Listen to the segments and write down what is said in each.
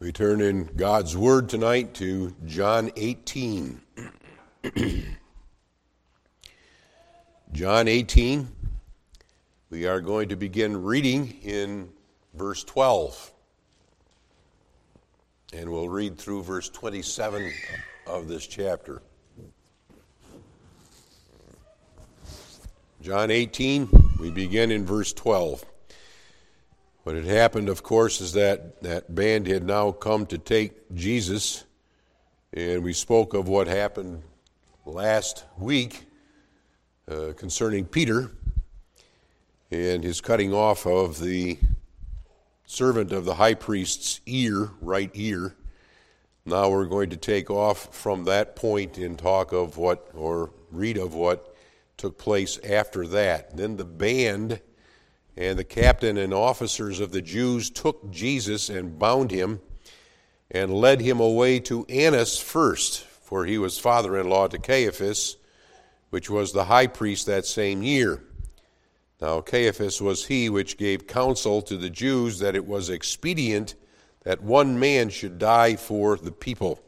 We turn in God's Word tonight to John 18. John 18, we are going to begin reading in verse 12. And we'll read through verse 27 of this chapter. John 18, we begin in verse 12. What had happened, of course, is that band had now come to take Jesus, and we spoke of what happened last week concerning Peter and his cutting off of the servant of the high priest's ear, right ear. Now we're going to take off from that point and talk of what, or read of what took place after that. Then the band and the captain and officers of the Jews took Jesus and bound him and led him away to Annas first, for he was father-in-law to Caiaphas, which was the high priest that same year. Now Caiaphas was he which gave counsel to the Jews that it was expedient that one man should die for the people.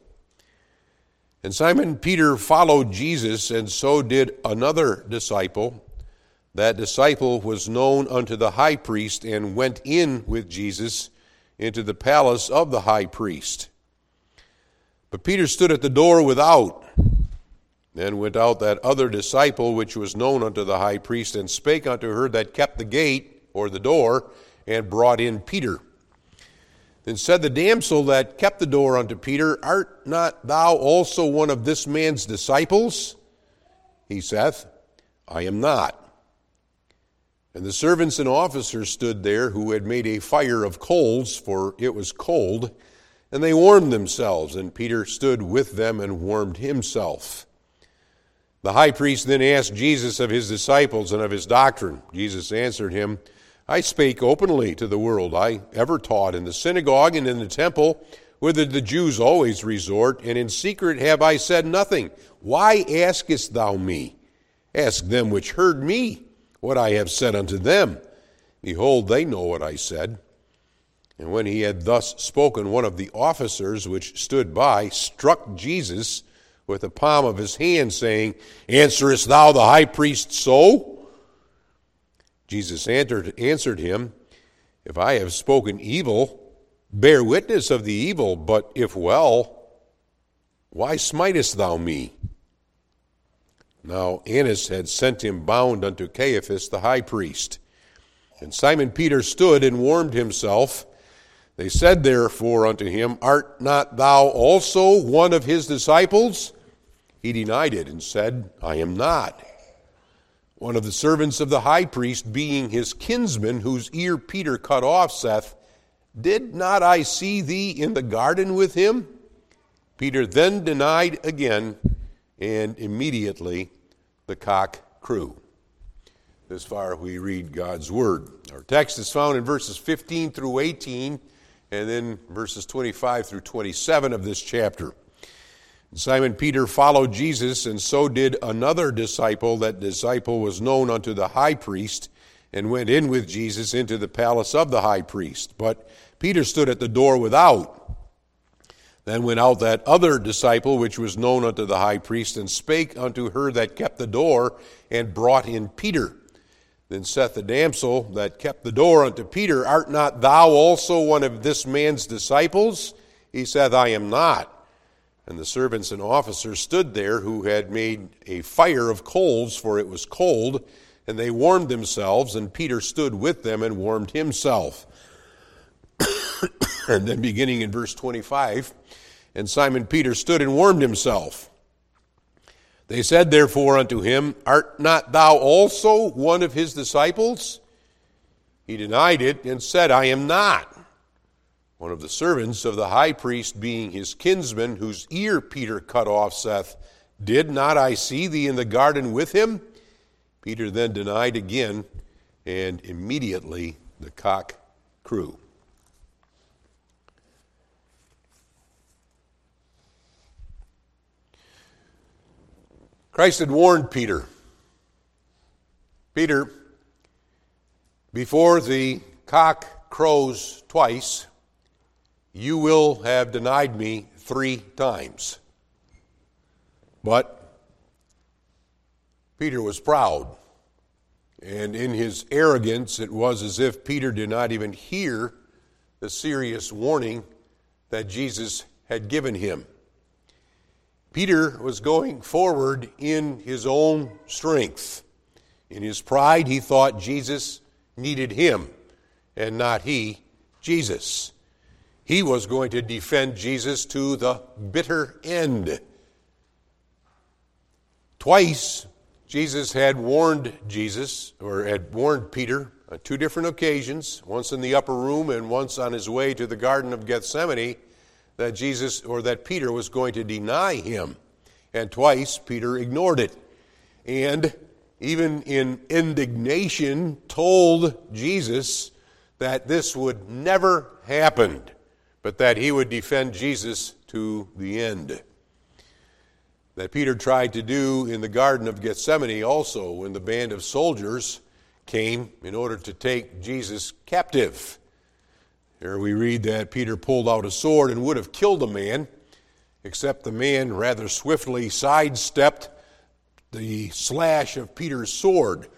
And Simon Peter followed Jesus, and so did another disciple. That disciple was known unto the high priest, and went in with Jesus into the palace of the high priest. But Peter stood at the door without. Then went out that other disciple, which was known unto the high priest, and spake unto her that kept the gate, or the door, and brought in Peter. Then said the damsel that kept the door unto Peter, Art not thou also one of this man's disciples? He saith, I am not. And the servants and officers stood there, who had made a fire of coals, for it was cold, and they warmed themselves, and Peter stood with them and warmed himself. The high priest then asked Jesus of his disciples and of his doctrine. Jesus answered him, I spake openly to the world. I ever taught in the synagogue and in the temple, whither the Jews always resort, and in secret have I said nothing. Why askest thou me? Ask them which heard me what I have said unto them. Behold, they know what I said. And when he had thus spoken, one of the officers which stood by struck Jesus with the palm of his hand, saying, Answerest thou the high priest so? Jesus answered him, If I have spoken evil, bear witness of the evil, but if well, why smitest thou me? Now Annas had sent him bound unto Caiaphas the high priest. And Simon Peter stood and warmed himself. They said therefore unto him, Art not thou also one of his disciples? He denied it and said, I am not. One of the servants of the high priest, being his kinsman, whose ear Peter cut off, saith, Did not I see thee in the garden with him? Peter then denied again, and immediately the cock crew. This far we read God's Word. Our text is found in verses 15 through 18, and then verses 25 through 27 of this chapter. Simon Peter followed Jesus, and so did another disciple. That disciple was known unto the high priest, and went in with Jesus into the palace of the high priest. But Peter stood at the door without. Then went out that other disciple, which was known unto the high priest, and spake unto her that kept the door, and brought in Peter. Then saith the damsel that kept the door unto Peter, Art not thou also one of this man's disciples? He saith, I am not. And the servants and officers stood there, who had made a fire of coals, for it was cold, and they warmed themselves, and Peter stood with them and warmed himself. And then beginning in verse 25, and Simon Peter stood and warmed himself. They said therefore unto him, Art not thou also one of his disciples? He denied it and said, I am not. One of the servants of the high priest, being his kinsman, whose ear Peter cut off, saith, Did not I see thee in the garden with him? Peter then denied again, and immediately the cock crew. Christ had warned Peter. Peter, before the cock crows twice, you will have denied me 3 times. But Peter was proud, and in his arrogance, it was as if Peter did not even hear the serious warning that Jesus had given him. Peter was going forward in his own strength. In his pride, he thought Jesus needed him, and not he, Jesus. He was going to defend Jesus to the bitter end. Twice, Jesus had warned Peter on 2 different occasions, once in the upper room and once on his way to the Garden of Gethsemane, that Peter was going to deny him. And twice, Peter ignored it. And even in indignation, told Jesus that this would never happen, but that he would defend Jesus to the end. That Peter tried to do in the Garden of Gethsemane also when the band of soldiers came in order to take Jesus captive. Here we read that Peter pulled out a sword and would have killed a man, except the man rather swiftly sidestepped the slash of Peter's sword.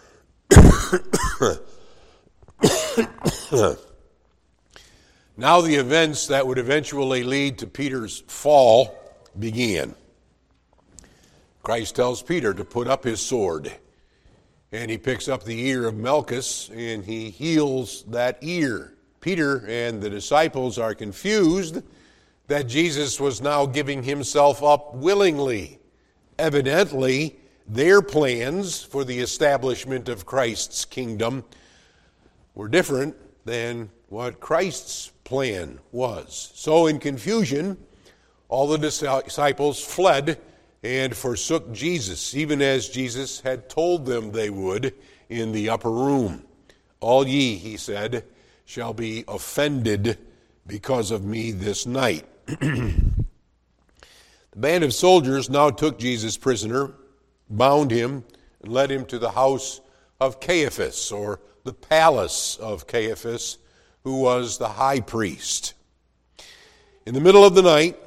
Now the events that would eventually lead to Peter's fall began. Christ tells Peter to put up his sword, and he picks up the ear of Malchus and he heals that ear. Peter and the disciples are confused that Jesus was now giving himself up willingly. Evidently, their plans for the establishment of Christ's kingdom were different than what Christ's plan was. So in confusion, all the disciples fled and forsook Jesus, even as Jesus had told them they would in the upper room. All ye, he said, shall be offended because of me this night. The band of soldiers now took Jesus prisoner, bound him, and led him to the house of Caiaphas, or the palace of Caiaphas, who was the high priest. In the middle of the night,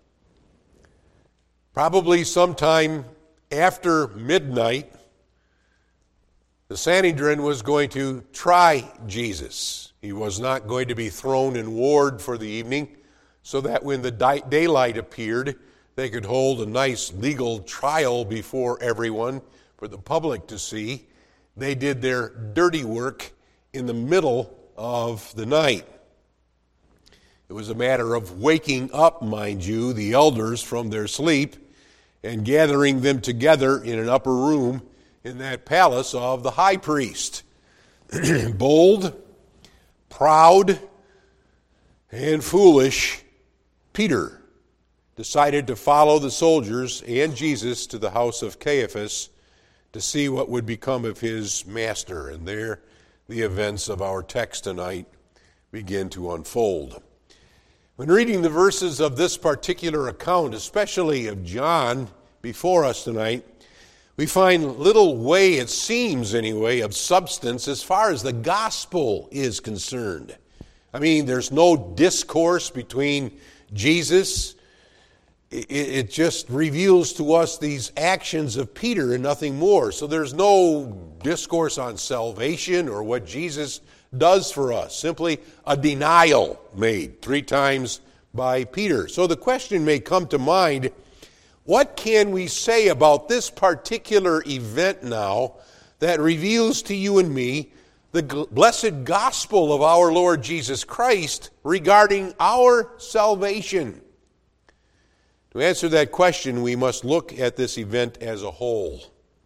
probably sometime after midnight, the Sanhedrin was going to try Jesus. He was not going to be thrown in ward for the evening, so that when the daylight appeared, they could hold a nice legal trial before everyone for the public to see. They did their dirty work in the middle of the night. It was a matter of waking up, mind you, the elders from their sleep and gathering them together in an upper room in that palace of the high priest. Bold, proud, and foolish Peter decided to follow the soldiers and Jesus to the house of Caiaphas to see what would become of his master. And there the events of our text tonight begin to unfold. When reading the verses of this particular account, especially of John before us tonight, we find little way, it seems anyway, of substance as far as the gospel is concerned. I mean, there's no discourse between Jesus. It just reveals to us these actions of Peter and nothing more. So there's no discourse on salvation or what Jesus does for us. Simply a denial made 3 times by Peter. So the question may come to mind, what can we say about this particular event now that reveals to you and me the blessed gospel of our Lord Jesus Christ regarding our salvation? To answer that question, we must look at this event as a whole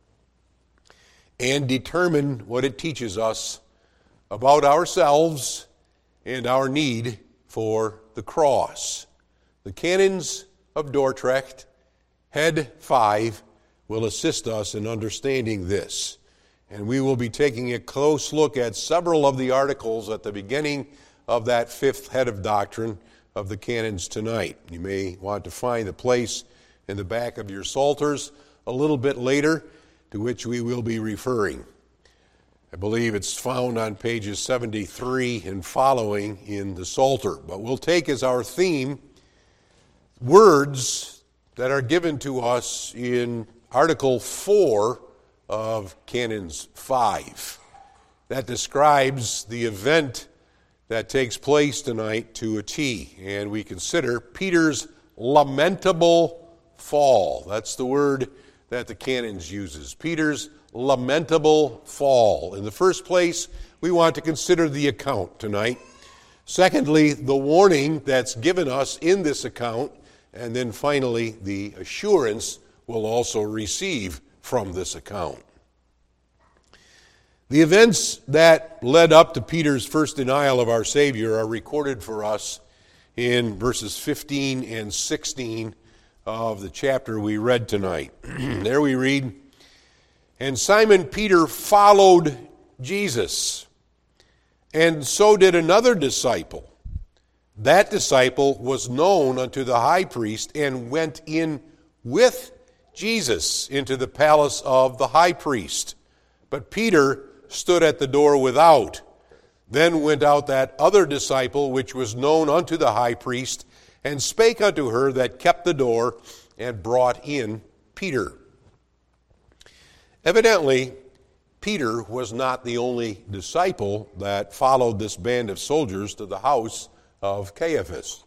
and determine what it teaches us about ourselves and our need for the cross. The canons of Dordrecht, Head 5, will assist us in understanding this. And we will be taking a close look at several of the articles at the beginning of that 5th head of doctrine of the canons tonight. You may want to find a place in the back of your psalters a little bit later to which we will be referring. I believe it's found on pages 73 and following in the Psalter. But we'll take as our theme words that are given to us in Article 4 of Canons 5. That describes the event that takes place tonight to a T. And we consider Peter's lamentable fall. That's the word that the Canons uses. Peter's lamentable fall. In the first place, we want to consider the account tonight. Secondly, the warning that's given us in this account. And then finally, the assurance we'll also receive from this account. The events that led up to Peter's first denial of our Savior are recorded for us in verses 15 and 16 of the chapter we read tonight. There we read, "And Simon Peter followed Jesus, and so did another disciple. That disciple was known unto the high priest and went in with Jesus into the palace of the high priest. But Peter stood at the door without. Then went out that other disciple which was known unto the high priest, and spake unto her that kept the door, and brought in Peter." Evidently, Peter was not the only disciple that followed this band of soldiers to the house of Caiaphas.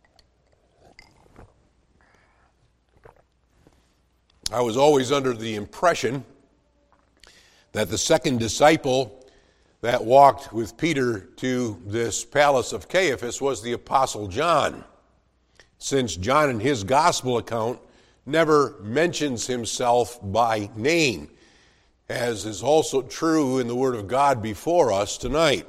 I was always under the impression that the second disciple that walked with Peter to this palace of Caiaphas was the Apostle John, since John in his gospel account never mentions himself by name, as is also true in the Word of God before us tonight.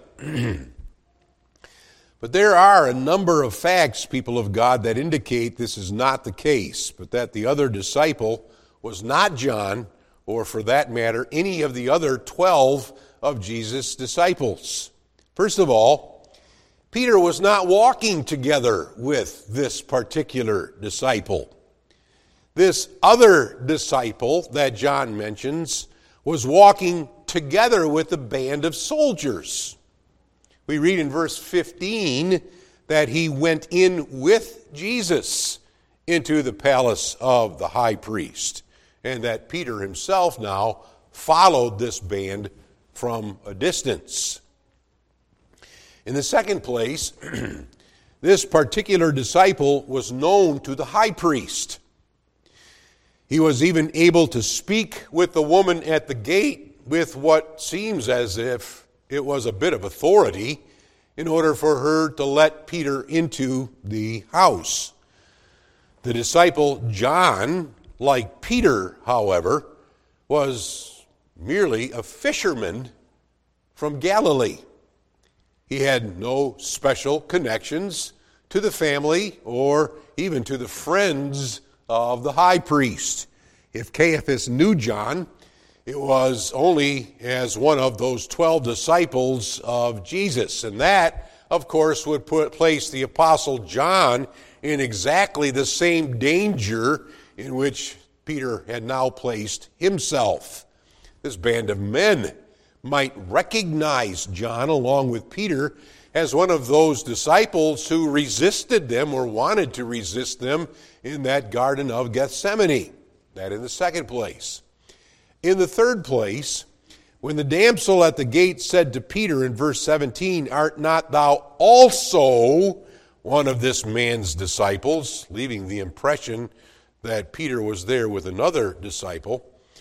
But there are a number of facts, people of God, that indicate this is not the case, but that the other disciple was not John, or for that matter, any of the other 12 of Jesus' disciples. First of all, Peter was not walking together with this particular disciple. This other disciple that John mentions was walking together with a band of soldiers. We read in verse 15 that he went in with Jesus into the palace of the high priest, and that Peter himself now followed this band from a distance. In the second place, this particular disciple was known to the high priest. He was even able to speak with the woman at the gate with what seems as if it was a bit of authority in order for her to let Peter into the house. The disciple John, like Peter, however, was merely a fisherman from Galilee. He had no special connections to the family or even to the friends of the high priest. If Caiaphas knew John, it was only as one of those 12 disciples of Jesus. And that, of course, would place the Apostle John in exactly the same danger in which Peter had now placed himself. This band of men might recognize John along with Peter as one of those disciples who resisted them or wanted to resist them in that Garden of Gethsemane. That in the second place. In the third place, when the damsel at the gate said to Peter in verse 17, "Art not thou also one of this man's disciples?" leaving the impression that Peter was there with another disciple.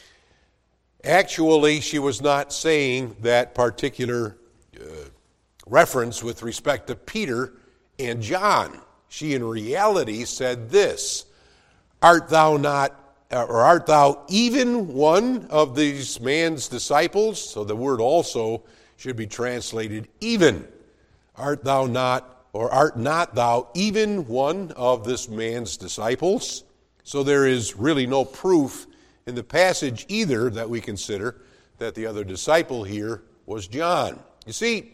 Actually, she was not saying that particular reference with respect to Peter and John. She in reality said this, art thou even one of these man's disciples? So the word also should be translated even. Art not thou even one of this man's disciples? So there is really no proof in the passage either that we consider that the other disciple here was John. You see,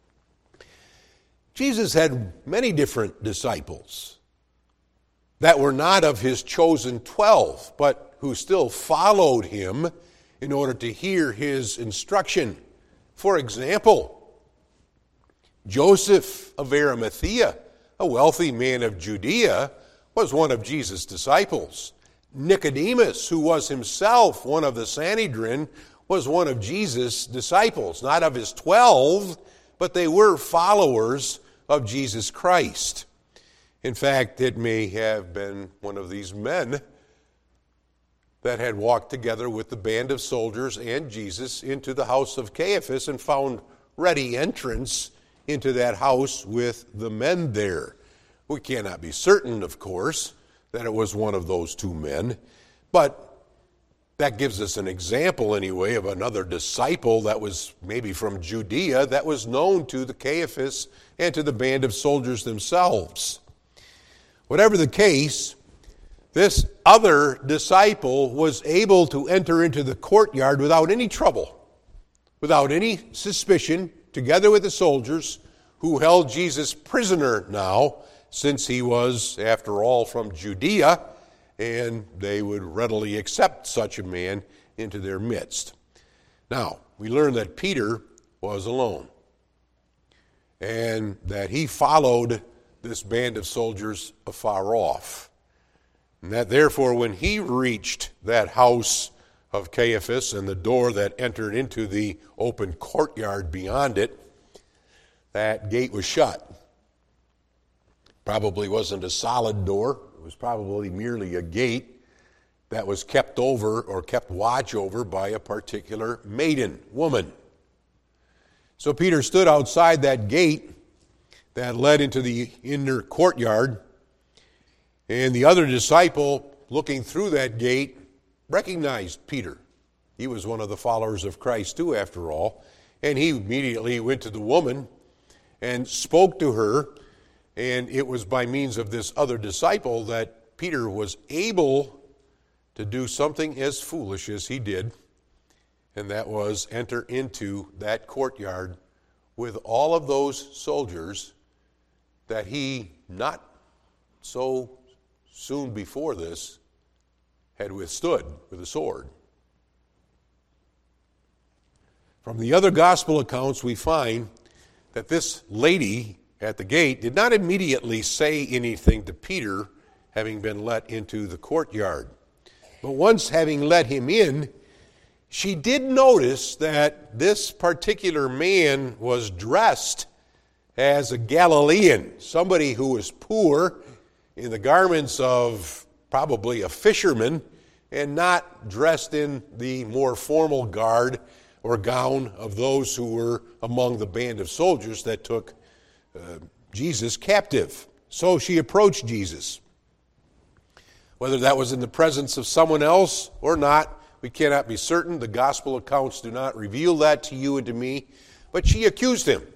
Jesus had many different disciples that were not of his chosen 12, but who still followed him in order to hear his instruction. For example, Joseph of Arimathea, a wealthy man of Judea, was one of Jesus' disciples. Nicodemus, who was himself one of the Sanhedrin, was one of Jesus' disciples. Not of his 12, but they were followers of Jesus Christ. In fact, it may have been one of these men that had walked together with the band of soldiers and Jesus into the house of Caiaphas and found ready entrance into that house with the men there. We cannot be certain, of course, that it was one of those two men, but that gives us an example anyway of another disciple that was maybe from Judea that was known to the Caiaphas and to the band of soldiers themselves. Whatever the case, this other disciple was able to enter into the courtyard without any trouble, without any suspicion, together with the soldiers who held Jesus prisoner now, since he was, after all, from Judea, and they would readily accept such a man into their midst. Now, we learn that Peter was alone, and that he followed this band of soldiers afar off. And that therefore, when he reached that house of Caiaphas and the door that entered into the open courtyard beyond it, that gate was shut. Probably wasn't a solid door. It was probably merely a gate that was kept over or kept watch over by a particular maiden, woman. So Peter stood outside that gate that led into the inner courtyard, and the other disciple, looking through that gate, recognized Peter. He was one of the followers of Christ too, after all, and he immediately went to the woman and spoke to her, and it was by means of this other disciple that Peter was able to do something as foolish as he did, and that was enter into that courtyard with all of those soldiers that he, not so soon before this, had withstood with a sword. From the other gospel accounts, we find that this lady at the gate did not immediately say anything to Peter, having been let into the courtyard. But once having let him in, she did notice that this particular man was dressed as a Galilean, somebody who was poor, in the garments of probably a fisherman, and not dressed in the more formal garb or gown of those who were among the band of soldiers that took Jesus captive. So she approached Jesus. Whether that was in the presence of someone else or not, we cannot be certain. The gospel accounts do not reveal that to you and to me. But she accused him.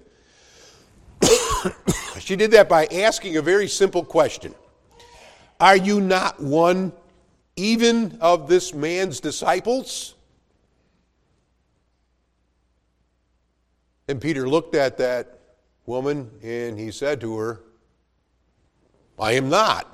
She did that by asking a very simple question. Are you not one even of this man's disciples? And Peter looked at that woman and he said to her, I am not.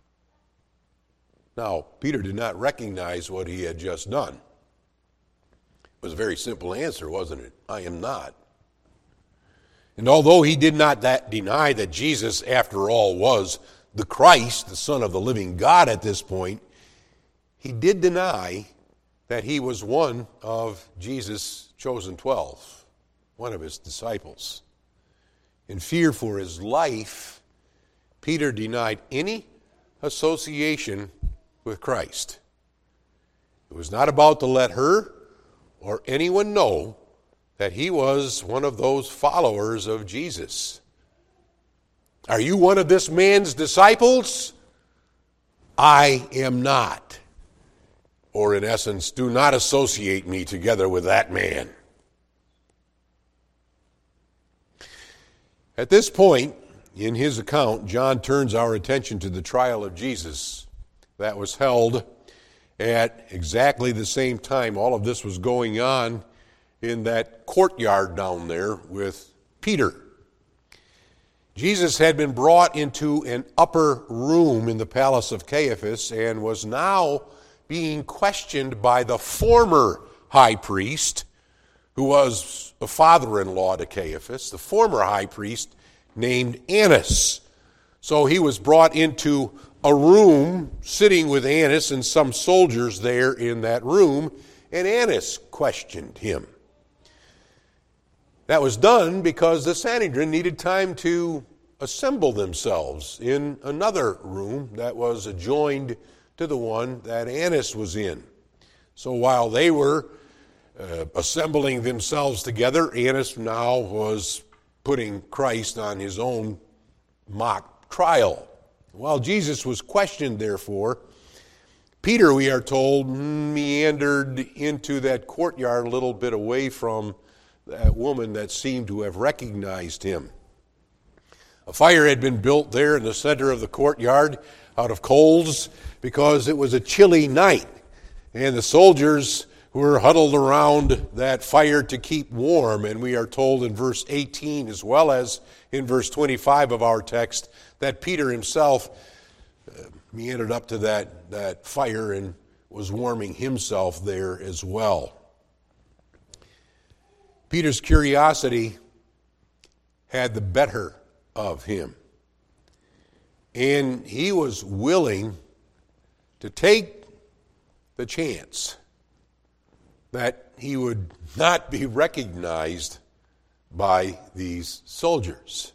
Now, Peter did not recognize what he had just done. It was a very simple answer, wasn't it? I am not. And although he did not deny that Jesus, after all, was the Christ, the Son of the living God at this point, he did deny that he was one of Jesus' chosen 12, one of his disciples. In fear for his life, Peter denied any association with Christ. It was not about to let her or anyone know that he was one of those followers of Jesus. Are you one of this man's disciples? I am not. Or in essence, do not associate me together with that man. At this point, in his account, John turns our attention to the trial of Jesus that was held at exactly the same time all of this was going on in that courtyard down there with Peter. Jesus had been brought into an upper room in the palace of Caiaphas and was now being questioned by the former high priest, who was a father-in-law to Caiaphas, the former high priest named Annas. So he was brought into a room, sitting with Annas and some soldiers there in that room, and Annas questioned him. That was done because the Sanhedrin needed time to assemble themselves in another room that was adjoined to the one that Annas was in. So while they were assembling themselves together, Annas now was putting Christ on his own mock trial. While Jesus was questioned, therefore, Peter, we are told, meandered into that courtyard a little bit away from that woman that seemed to have recognized him. A fire had been built there in the center of the courtyard out of coals because it was a chilly night, and the soldiers were huddled around that fire to keep warm. And we are told in verse 18 as well as in verse 25 of our text that Peter himself meandered up to that fire and was warming himself there as well. Peter's curiosity had the better of him, and he was willing to take the chance that he would not be recognized by these soldiers.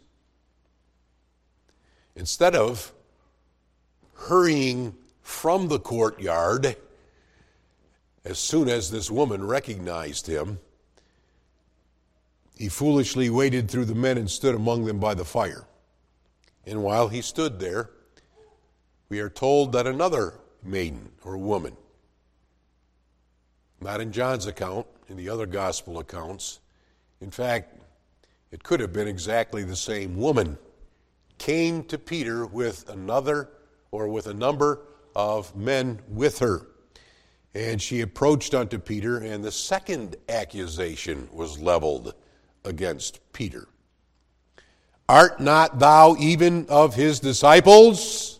Instead of hurrying from the courtyard as soon as this woman recognized him, he foolishly waded through the men and stood among them by the fire. And while he stood there, we are told that another maiden or woman, not in John's account, in the other gospel accounts, in fact, it could have been exactly the same woman, came to Peter with a number of men with her. And she approached unto Peter, and the second accusation was leveled against Peter. Art not thou even of his disciples?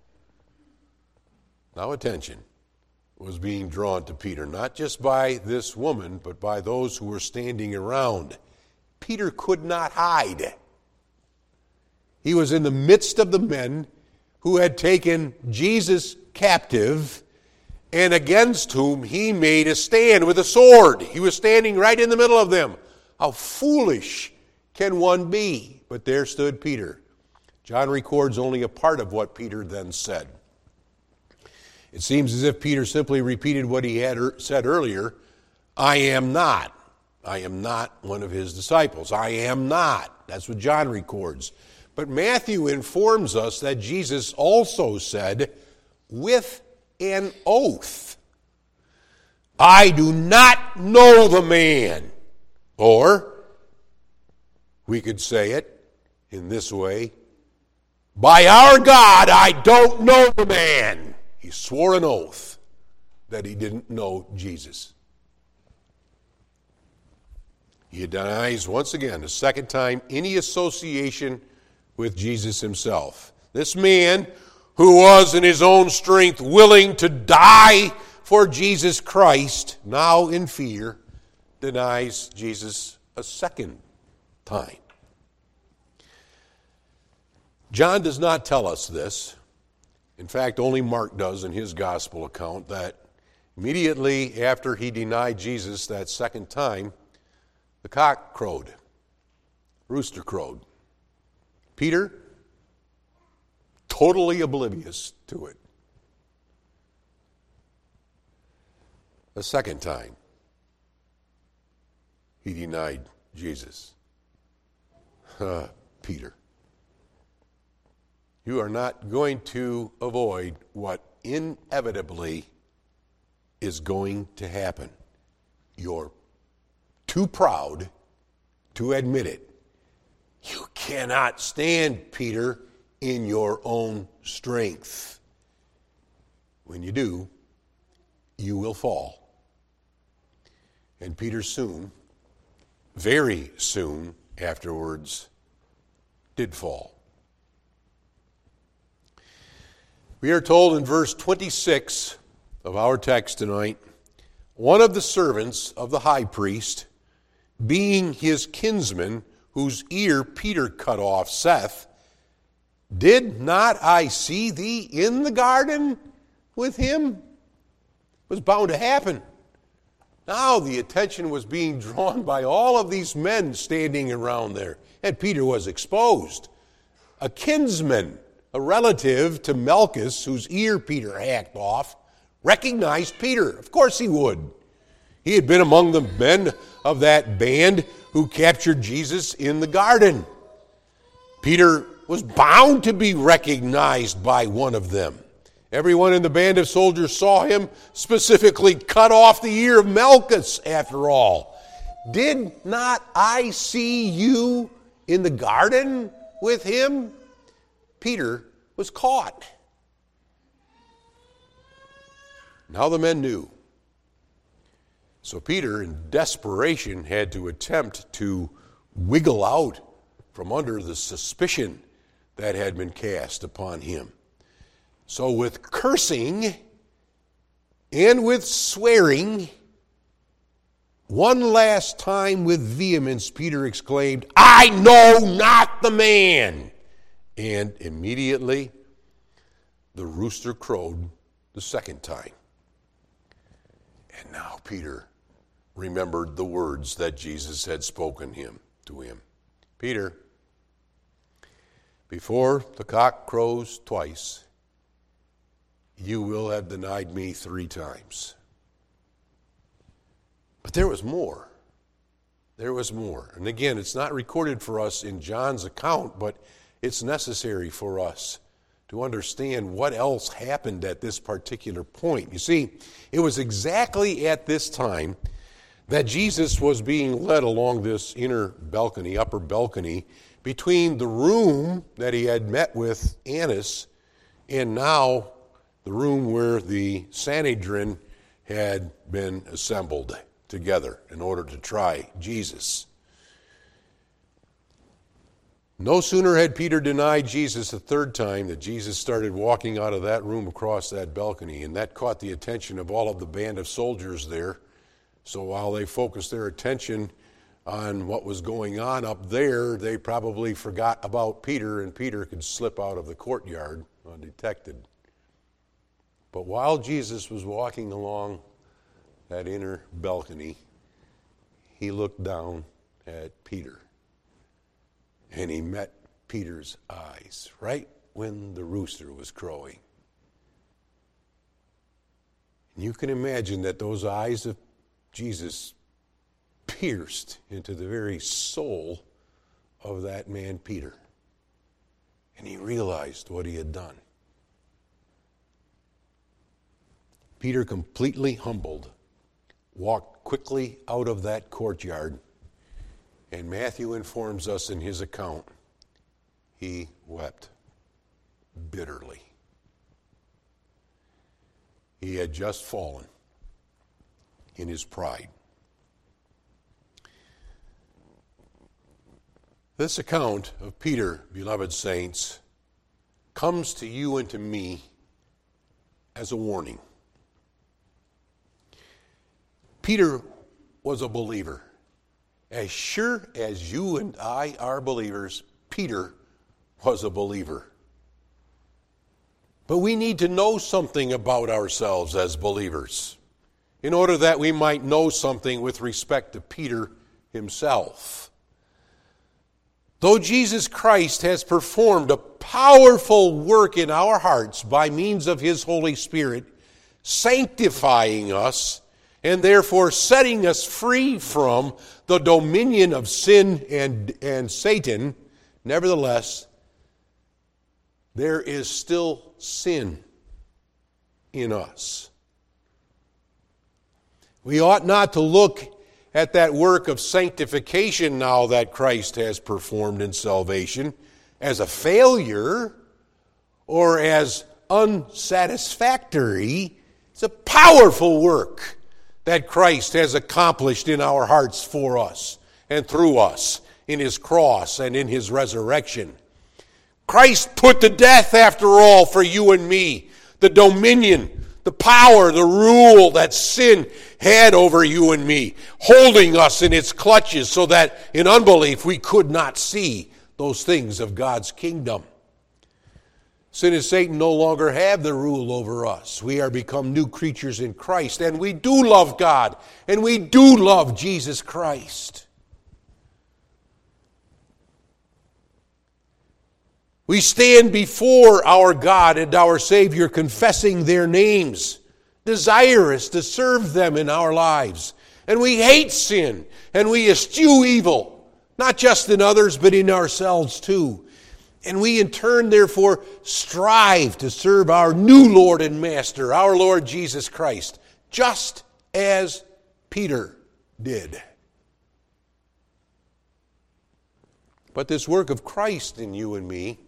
Now attention was being drawn to Peter, not just by this woman, but by those who were standing around. Peter could not hide. He was in the midst of the men who had taken Jesus captive and against whom he made a stand with a sword. He was standing right in the middle of them. How foolish can one be? But there stood Peter. John records only a part of what Peter then said. It seems as if Peter simply repeated what he had said earlier. I am not one of his disciples. I am not. That's what John records. But Matthew informs us that Jesus also said, with an oath, I do not know the man. Or, we could say it in this way, by our God, I don't know the man. He swore an oath that he didn't know Jesus. He denies once again, the second time, any association with Jesus himself. This man who was in his own strength willing to die for Jesus Christ, now in fear, denies Jesus a second time. John does not tell us this. In fact, only Mark does in his gospel account, that immediately after he denied Jesus that second time, the cock crowed, rooster crowed. Peter, totally oblivious to it. A second time, he denied Jesus. Peter, you are not going to avoid what inevitably is going to happen. You're too proud to admit it. You cannot stand, Peter, in your own strength. When you do, you will fall. And Peter soon, very soon afterwards, did fall. We are told in verse 26 of our text tonight, one of the servants of the high priest being his kinsman, whose ear Peter cut off, saith, Did not I see thee in the garden with him? It was bound to happen. Now the attention was being drawn by all of these men standing around there, and Peter was exposed. A kinsman, a relative to Malchus, whose ear Peter hacked off, recognized Peter. Of course he would. He had been among the men of that band who captured Jesus in the garden. Peter was bound to be recognized by one of them. Everyone in the band of soldiers saw him specifically cut off the ear of Malchus, after all. Did not I see you in the garden with him? Peter was caught. Now the men knew. So Peter, in desperation, had to attempt to wiggle out from under the suspicion that had been cast upon him. So with cursing and with swearing, one last time with vehemence, Peter exclaimed, I know not the man. And immediately the rooster crowed the second time. And now Peter remembered the words that Jesus had spoken to him. Peter, before the cock crows twice, you will have denied me 3 times. But there was more. There was more. And again, it's not recorded for us in John's account, but it's necessary for us to understand what else happened at this particular point. You see, it was exactly at this time that Jesus was being led along this inner balcony, upper balcony, between the room that he had met with Annas and now the room where the Sanhedrin had been assembled together in order to try Jesus. No sooner had Peter denied Jesus a 3rd time that Jesus started walking out of that room across that balcony, and that caught the attention of all of the band of soldiers there. So while they focused their attention on what was going on up there, they probably forgot about Peter, and Peter could slip out of the courtyard undetected. But while Jesus was walking along that inner balcony, he looked down at Peter. And he met Peter's eyes right when the rooster was crowing. And you can imagine that those eyes of Jesus pierced into the very soul of that man, Peter. And he realized what he had done. Peter, completely humbled, walked quickly out of that courtyard, and Matthew informs us in his account, he wept bitterly. He had just fallen in his pride. This account of Peter, beloved saints, comes to you and to me as a warning. Peter was a believer. As sure as you and I are believers, Peter was a believer. But we need to know something about ourselves as believers in order that we might know something with respect to Peter himself. Though Jesus Christ has performed a powerful work in our hearts by means of his Holy Spirit, sanctifying us and therefore setting us free from the dominion of sin and Satan, nevertheless, there is still sin in us. We ought not to look at that work of sanctification now that Christ has performed in salvation as a failure or as unsatisfactory. It's a powerful work that Christ has accomplished in our hearts for us and through us in his cross and in his resurrection. Christ put to death, after all, for you and me, the dominion, the power, the rule that sin had over you and me, holding us in its clutches so that in unbelief we could not see those things of God's kingdom. Sin and Satan no longer have the rule over us. We are become new creatures in Christ, and we do love God, and we do love Jesus Christ. We stand before our God and our Savior confessing their names, desirous to serve them in our lives. And we hate sin, and we eschew evil, not just in others, but in ourselves too. And we in turn, therefore, strive to serve our new Lord and Master, our Lord Jesus Christ, just as Peter did. But this work of Christ in you and me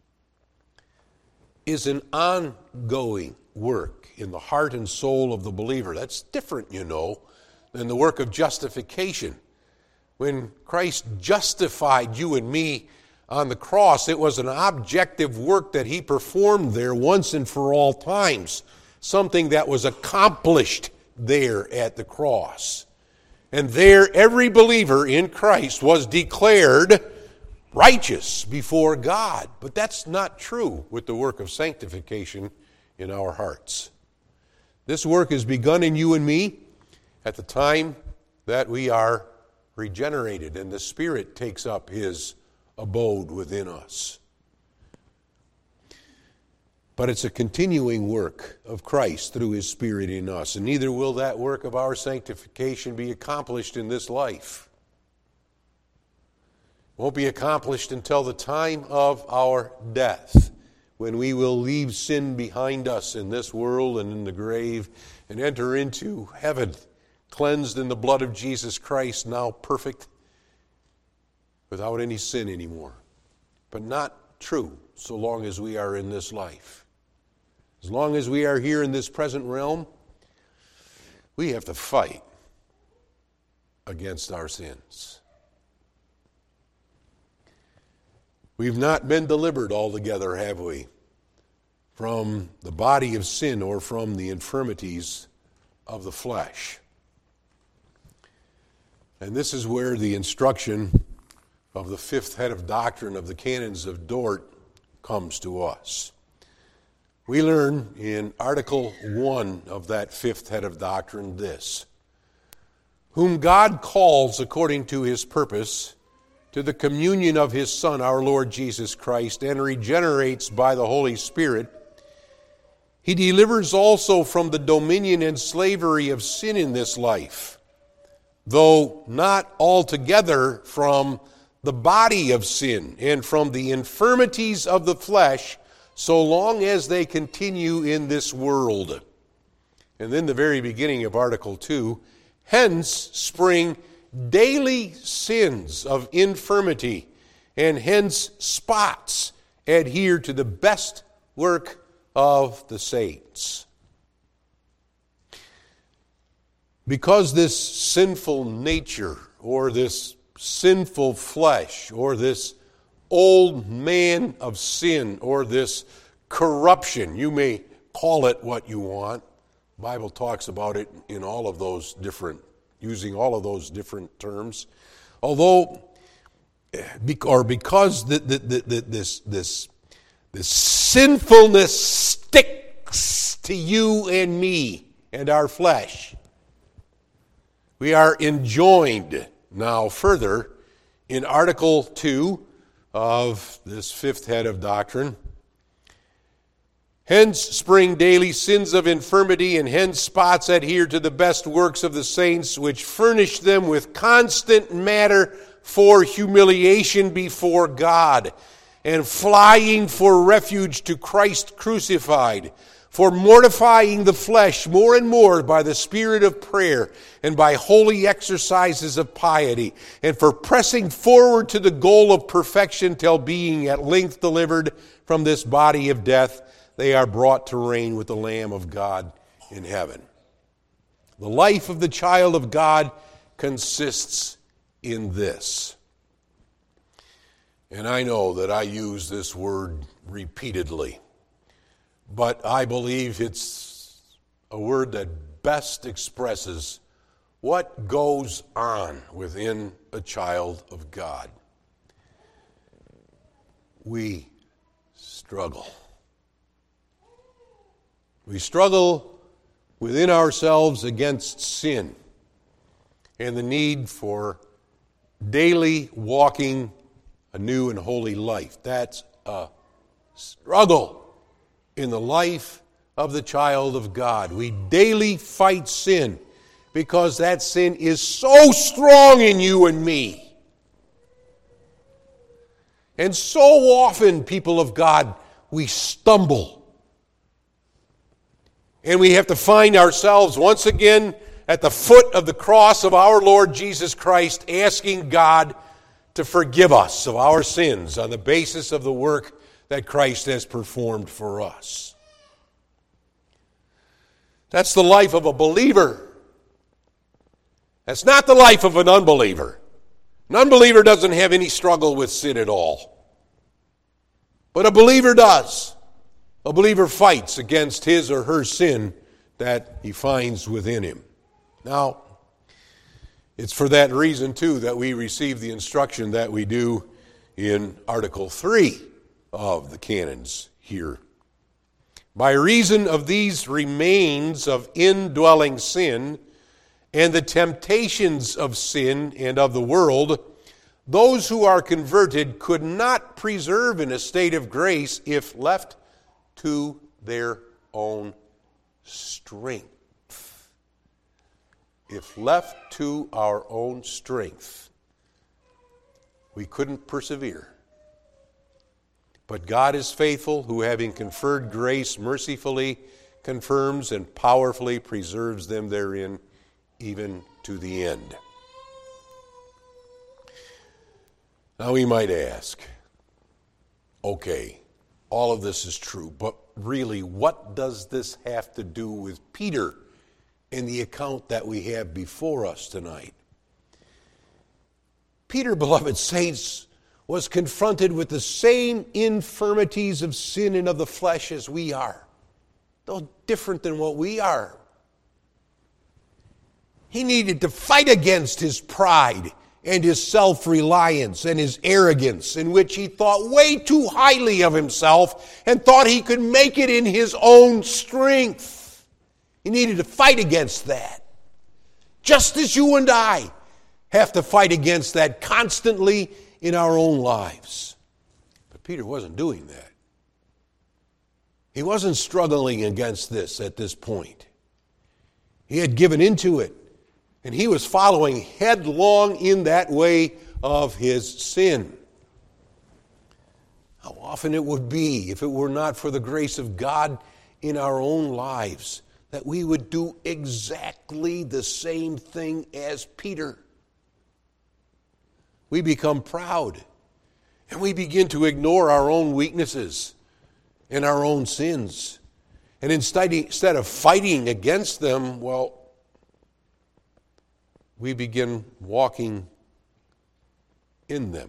is an ongoing work in the heart and soul of the believer. That's different, than the work of justification. When Christ justified you and me on the cross, it was an objective work that he performed there once and for all times, something that was accomplished there at the cross. And there, every believer in Christ was declared righteous before God. But that's not true with the work of sanctification in our hearts. This work is begun in you and me at the time that we are regenerated and the Spirit takes up his abode within us. But it's a continuing work of Christ through his Spirit in us, and neither will that work of our sanctification be accomplished in this life. Won't be accomplished until the time of our death, when we will leave sin behind us in this world and in the grave and enter into heaven, cleansed in the blood of Jesus Christ, now perfect, without any sin anymore. But not true so long as we are in this life. As long as we are here in this present realm, we have to fight against our sins. We've not been delivered altogether, have we, from the body of sin or from the infirmities of the flesh. And this is where the instruction of the fifth head of doctrine of the canons of Dort comes to us. We learn in Article 1 of that fifth head of doctrine this: whom God calls according to his purpose to the communion of his Son, our Lord Jesus Christ, and regenerates by the Holy Spirit, he delivers also from the dominion and slavery of sin in this life, though not altogether from the body of sin and from the infirmities of the flesh, so long as they continue in this world. And then the very beginning of Article 2, hence spring daily sins of infirmity, and hence spots adhere to the best work of the saints. Because this sinful nature, or this sinful flesh, or this old man of sin, or this corruption, you may call it what you want. The Bible talks about it in all of those different, using all of those different terms. Although, because this sinfulness sticks to you and me and our flesh, we are enjoined now further in Article 2 of this fifth head of doctrine. Hence spring daily sins of infirmity, and hence spots adhere to the best works of the saints, which furnish them with constant matter for humiliation before God, and flying for refuge to Christ crucified, for mortifying the flesh more and more by the spirit of prayer and by holy exercises of piety, and for pressing forward to the goal of perfection till being at length delivered from this body of death, they are brought to reign with the Lamb of God in heaven. The life of the child of God consists in this. And I know that I use this word repeatedly, but I believe it's a word that best expresses what goes on within a child of God. We struggle. We struggle within ourselves against sin and the need for daily walking a new and holy life. That's a struggle in the life of the child of God. We daily fight sin because that sin is so strong in you and me. And so often, people of God, we stumble. And we have to find ourselves once again at the foot of the cross of our Lord Jesus Christ, asking God to forgive us of our sins on the basis of the work that Christ has performed for us. That's the life of a believer. That's not the life of an unbeliever. An unbeliever doesn't have any struggle with sin at all. But a believer does. A believer fights against his or her sin that he finds within him. Now, it's for that reason, too, that we receive the instruction that we do in Article 3 of the canons here. By reason of these remains of indwelling sin and the temptations of sin and of the world, those who are converted could not preserve in a state of grace if left to their own strength. If left to our own strength, we couldn't persevere. But God is faithful, who having conferred grace mercifully confirms and powerfully preserves them therein, even to the end. Now we might ask, okay, all of this is true, but really, what does this have to do with Peter in the account that we have before us tonight? Peter, beloved saints, was confronted with the same infirmities of sin and of the flesh as we are, though different than what we are. He needed to fight against his pride and his self-reliance and his arrogance, in which he thought way too highly of himself and thought he could make it in his own strength. He needed to fight against that, just as you and I have to fight against that constantly in our own lives. But Peter wasn't doing that. He wasn't struggling against this at this point. He had given into it, and he was following headlong in that way of his sin. How often it would be, if it were not for the grace of God in our own lives, that we would do exactly the same thing as Peter. We become proud, and we begin to ignore our own weaknesses and our own sins. And instead of fighting against them, we begin walking in them,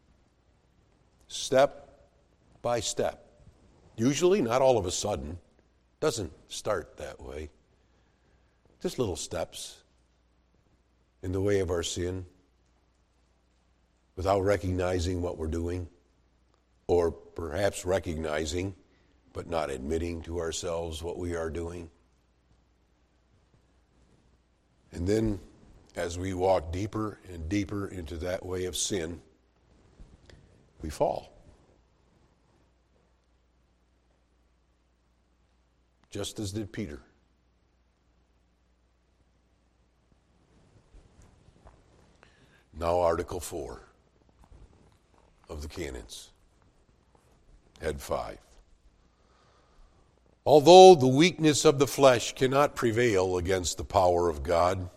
step by step. Usually, not all of a sudden. Doesn't start that way. Just little steps in the way of our sin, without recognizing what we're doing, or perhaps recognizing but not admitting to ourselves what we are doing. And then, as we walk deeper and deeper into that way of sin, we fall. Just as did Peter. Now, Article 4 of the canons, Head 5. Although the weakness of the flesh cannot prevail against the power of God,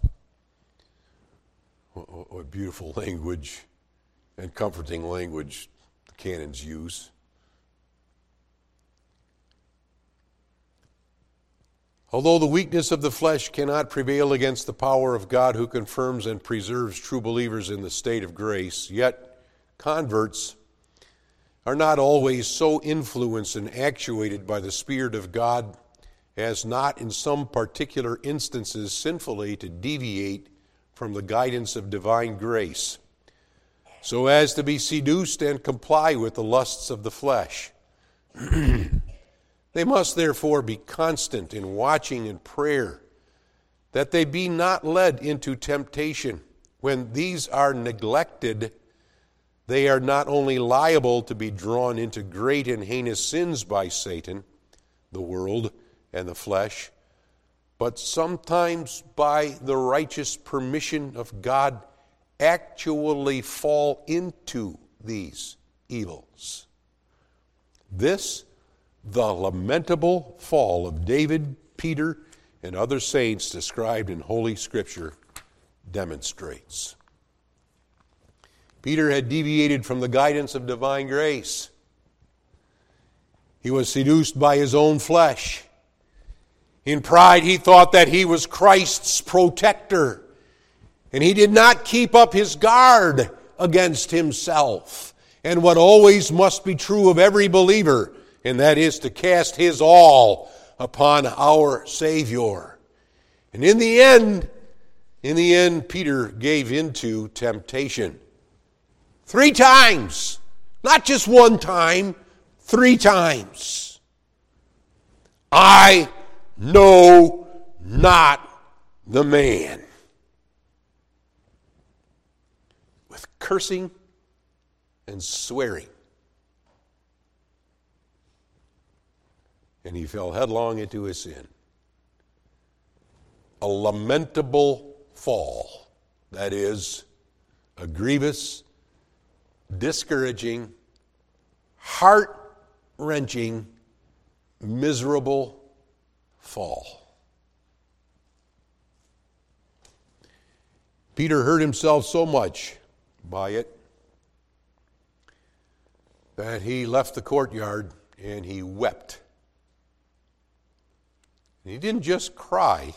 what beautiful language and comforting language the canons use. Although the weakness of the flesh cannot prevail against the power of God who confirms and preserves true believers in the state of grace, yet converts are not always so influenced and actuated by the Spirit of God as not in some particular instances sinfully to deviate from the guidance of divine grace, so as to be seduced and comply with the lusts of the flesh. They must therefore be constant in watching and prayer, that they be not led into temptation. When these are neglected, they are not only liable to be drawn into great and heinous sins by Satan, the world, and the flesh, but sometimes by the righteous permission of God actually fall into these evils. This, the lamentable fall of David, Peter, and other saints described in Holy Scripture, demonstrates. Peter had deviated from the guidance of divine grace. He was seduced by his own flesh. In pride, he thought that he was Christ's protector, and he did not keep up his guard against himself, and what always must be true of every believer, and that is to cast his all upon our Savior. And in the end, Peter gave into temptation. 3 times. Not just one time, 3 times. I know not the man. With cursing and swearing. And he fell headlong into his sin. A lamentable fall. That is, a grievous, discouraging, heart-wrenching, miserable fall. Peter hurt himself so much by it that he left the courtyard and he wept. And he didn't just cry,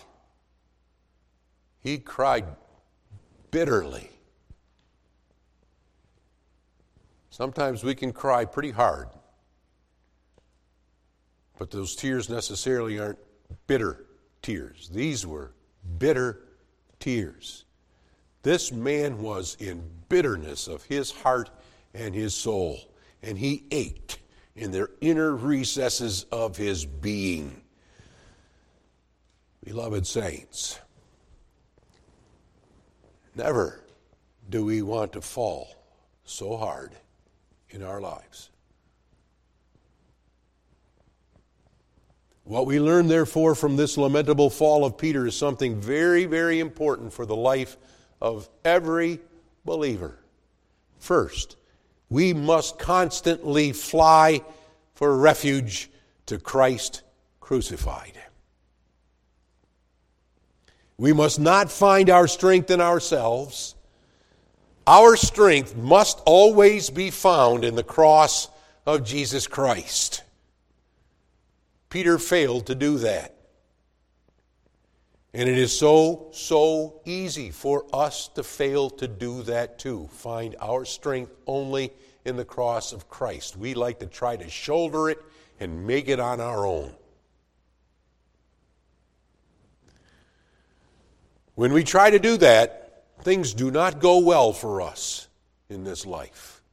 he cried bitterly. Sometimes we can cry pretty hard, but those tears necessarily aren't bitter tears. These were bitter tears. This man was in bitterness of his heart and his soul, and he ached in the inner recesses of his being. Beloved saints, never do we want to fall so hard in our lives. What we learn, therefore, from this lamentable fall of Peter is something very, very important for the life of every believer. First, we must constantly fly for refuge to Christ crucified. We must not find our strength in ourselves. Our strength must always be found in the cross of Jesus Christ. Peter failed to do that. And it is so easy for us to fail to do that too. Find our strength only in the cross of Christ. We like to try to shoulder it and make it on our own. When we try to do that, things do not go well for us in this life.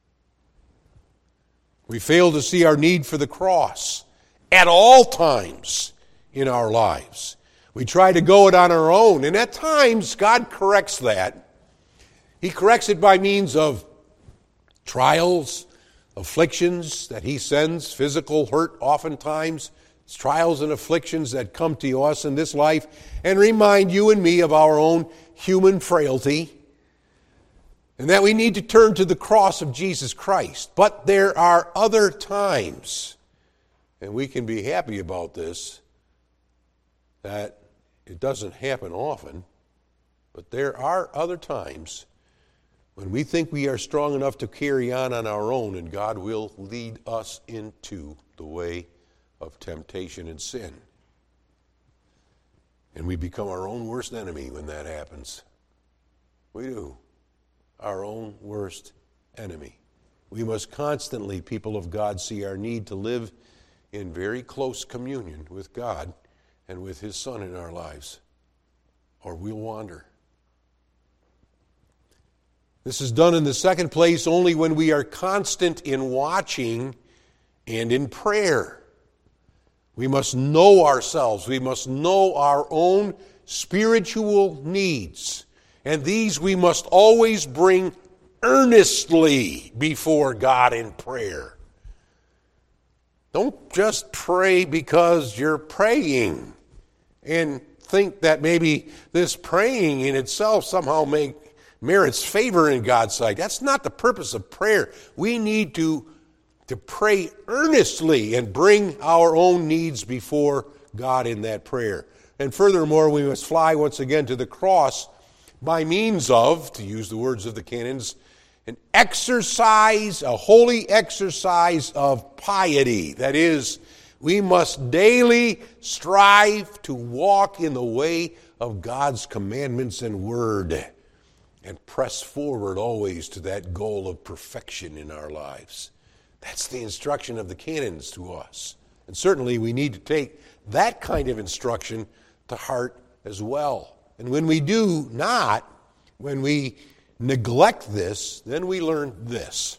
We fail to see our need for the cross at all times in our lives. We try to go it on our own, and at times God corrects that. He corrects it by means of trials, afflictions that He sends, physical hurt oftentimes, trials and afflictions that come to us in this life and remind you and me of our own human frailty and that we need to turn to the cross of Jesus Christ. But there are other times, and we can be happy about this, that it doesn't happen often, but there are other times when we think we are strong enough to carry on our own, and God will lead us into the way of temptation and sin. And we become our own worst enemy when that happens. We do. Our own worst enemy. We must constantly, people of God, see our need to live in very close communion with God and with His Son in our lives, or we'll wander. This is done in the second place only when we are constant in watching and in prayer. We must know ourselves. We must know our own spiritual needs. And these we must always bring earnestly before God in prayer. Don't just pray because you're praying and think that maybe this praying in itself somehow merits favor in God's sight. That's not the purpose of prayer. We need to pray earnestly and bring our own needs before God in that prayer. And furthermore, we must fly once again to the cross by means of, to use the words of the canons, an exercise, a holy exercise of piety. That is, we must daily strive to walk in the way of God's commandments and word and press forward always to that goal of perfection in our lives. That's the instruction of the canons to us. And certainly we need to take that kind of instruction to heart as well. And when we do not, when we neglect this, then we learn this.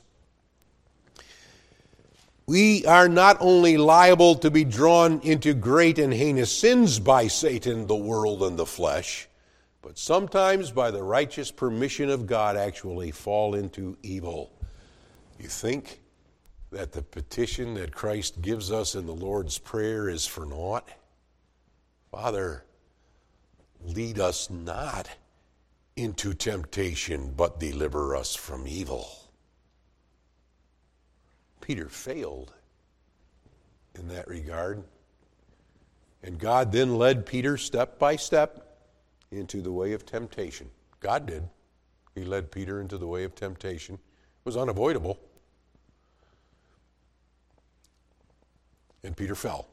We are not only liable to be drawn into great and heinous sins by Satan, the world, and the flesh, but sometimes by the righteous permission of God actually fall into evil. You think that the petition that Christ gives us in the Lord's Prayer is for naught? Father, lead us not into temptation, but deliver us from evil. Peter failed in that regard. And God then led Peter step by step into the way of temptation. God did. He led Peter into the way of temptation. It was unavoidable. And Peter fell.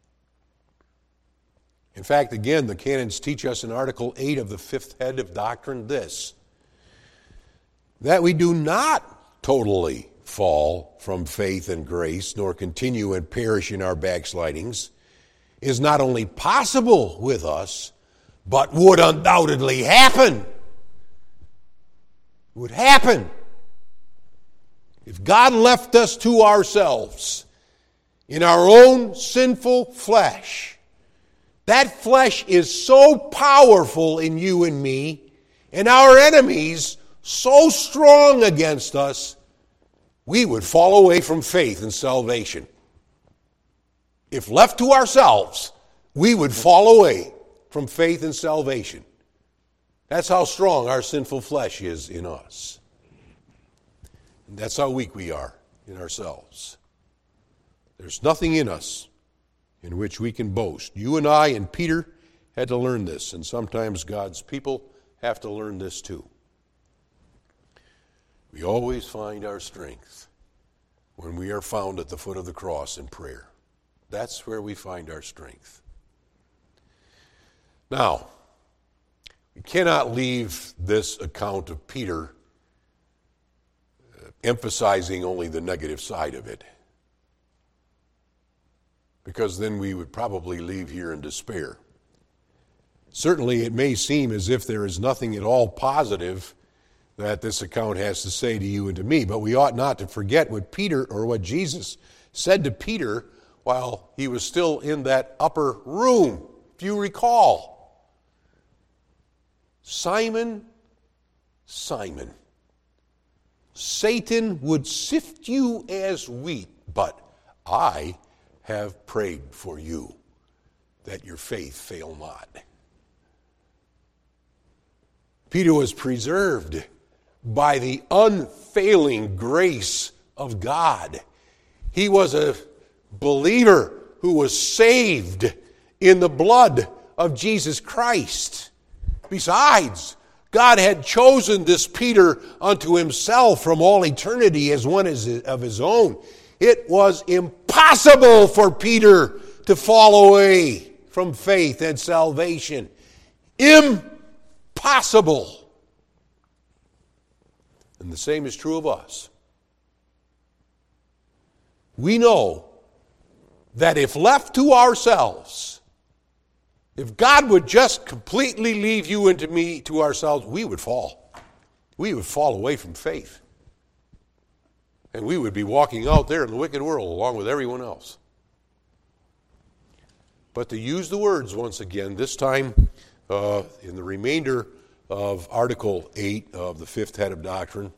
In fact, again, the canons teach us in Article 8 of the fifth head of doctrine this, that we do not totally fall from faith and grace, nor continue and perish in our backslidings, is not only possible with us, but would undoubtedly happen. Would happen. If God left us to ourselves in our own sinful flesh, that flesh is so powerful in you and me, and our enemies so strong against us, we would fall away from faith and salvation. If left to ourselves, we would fall away from faith and salvation. That's how strong our sinful flesh is in us. And that's how weak we are in ourselves. There's nothing in us in which we can boast. You and I and Peter had to learn this, and sometimes God's people have to learn this too. We always find our strength when we are found at the foot of the cross in prayer. That's where we find our strength. Now, we cannot leave this account of Peter emphasizing only the negative side of it, because then we would probably leave here in despair. Certainly, it may seem as if there is nothing at all positive that this account has to say to you and to me, but we ought not to forget what Peter, or what Jesus said to Peter while he was still in that upper room. If you recall, Simon, Simon, Satan would sift you as wheat, but I have prayed for you that your faith fail not. Peter was preserved by the unfailing grace of God. He was a believer who was saved in the blood of Jesus Christ. Besides, God had chosen this Peter unto himself from all eternity as one of his own. It was impossible for Peter to fall away from faith and salvation. Impossible. And the same is true of us. We know that if left to ourselves, If God would just completely leave you and to me to ourselves, we would fall. We would fall away from faith. And we would be walking out there in the wicked world along with everyone else. But to use the words once again, this time in the remainder of Article 8 of the fifth head of doctrine,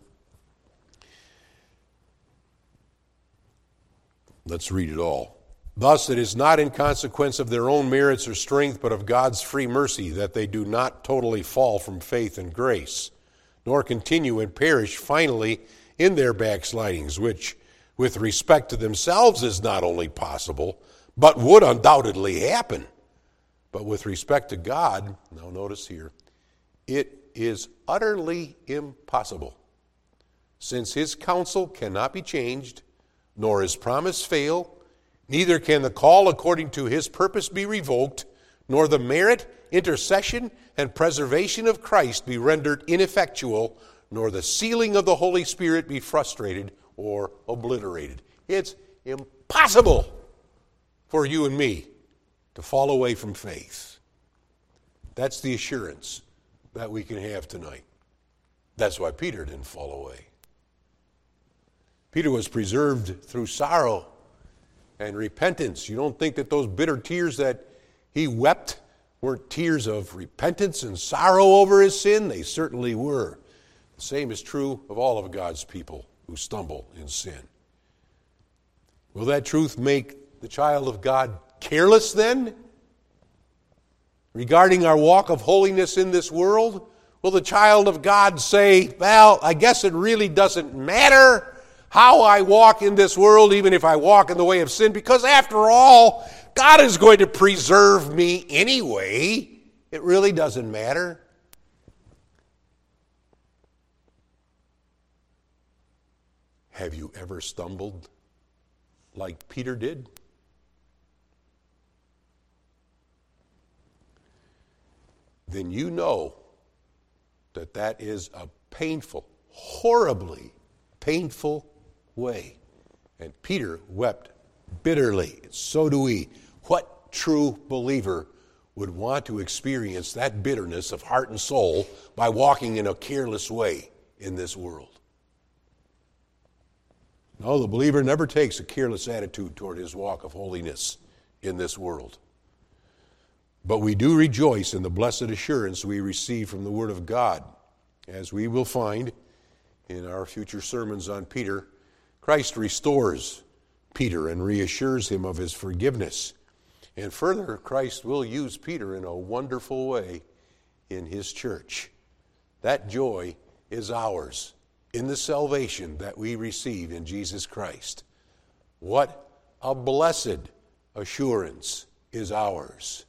let's read it all. Thus, it is not in consequence of their own merits or strength, but of God's free mercy, that they do not totally fall from faith and grace, nor continue and perish finally in their backslidings, which, with respect to themselves, is not only possible, but would undoubtedly happen. But with respect to God, now notice here, it is utterly impossible, since his counsel cannot be changed, nor his promise fail. Neither can the call according to his purpose be revoked, nor the merit, intercession, and preservation of Christ be rendered ineffectual, nor the sealing of the Holy Spirit be frustrated or obliterated. It's impossible for you and me to fall away from faith. That's the assurance that we can have tonight. That's why Peter didn't fall away. Peter was preserved through sorrow and repentance. You don't think that those bitter tears that he wept weren't tears of repentance and sorrow over his sin? They certainly were. The same is true of all of God's people who stumble in sin. Will that truth make the child of God careless then regarding our walk of holiness in this world? Will the child of God say, well, I guess it really doesn't matter how I walk in this world, even if I walk in the way of sin, because after all, God is going to preserve me anyway. It really doesn't matter. Have you ever stumbled like Peter did? Then you know that that is a painful, horribly painful way. And Peter wept bitterly. So do we. What true believer would want to experience that bitterness of heart and soul by walking in a careless way in this world? No, the believer never takes a careless attitude toward his walk of holiness in this world. But we do rejoice in the blessed assurance we receive from the Word of God. As we will find in our future sermons on Peter, Christ restores Peter and reassures him of his forgiveness. And further, Christ will use Peter in a wonderful way in his church. That joy is ours in the salvation that we receive in Jesus Christ. What a blessed assurance is ours.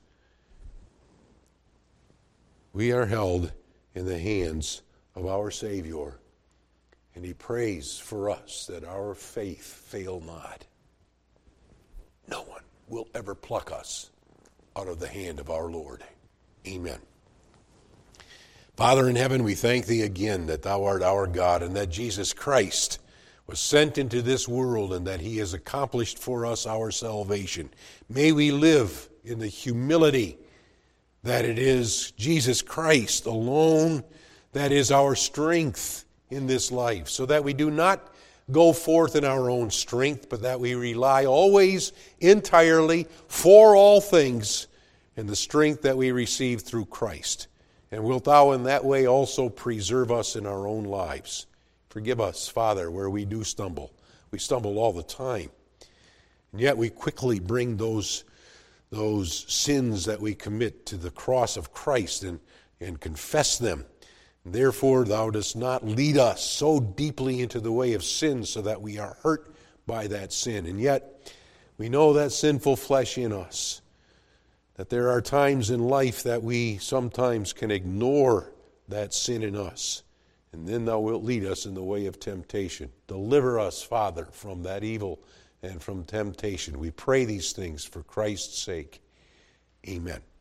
We are held in the hands of our Savior, and he prays for us that our faith fail not. No one will ever pluck us out of the hand of our Lord. Amen. Father in heaven, we thank thee again that thou art our God and that Jesus Christ was sent into this world and that he has accomplished for us our salvation. May we live in the humility that it is Jesus Christ alone that is our strength in this life, so that we do not go forth in our own strength, but that we rely always entirely for all things in the strength that we receive through Christ. And wilt thou in that way also preserve us in our own lives. Forgive us, Father, where we do stumble. We stumble all the time. And yet we quickly bring those sins that we commit to the cross of Christ and confess them. Therefore, thou dost not lead us so deeply into the way of sin so that we are hurt by that sin. And yet, we know that sinful flesh in us, that there are times in life that we sometimes can ignore that sin in us. And then thou wilt lead us in the way of temptation. Deliver us, Father, from that evil and from temptation. We pray these things for Christ's sake. Amen.